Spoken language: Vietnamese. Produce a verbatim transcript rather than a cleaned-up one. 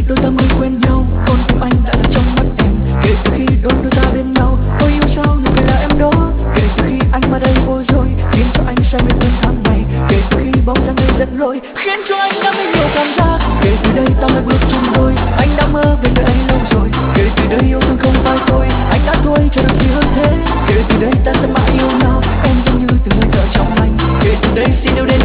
đôi ta mới quen nhau, con tim anh đã là trong mắt em. Kể từ khi đôi đôi ta bên nhau, tôi yêu sao nụ cười là em đó. Kể từ khi anh qua đây vô rồi, khiến cho anh say mê cơn tháng ngày. Kể từ khi bóng dáng đây dẫn lối, khiến cho anh đã mấy nhiều cảm giác. Kể từ đây ta mới bước chung đôi, anh đã mơ về nơi ấy lâu rồi. Kể từ đây yêu thương không phải tôi, anh đã thôi cho được gì hơn thế. Kể từ đây ta sẽ mãi yêu nhau, em giống như từng hơi thở trong anh. Kể từ đây xin yêu đến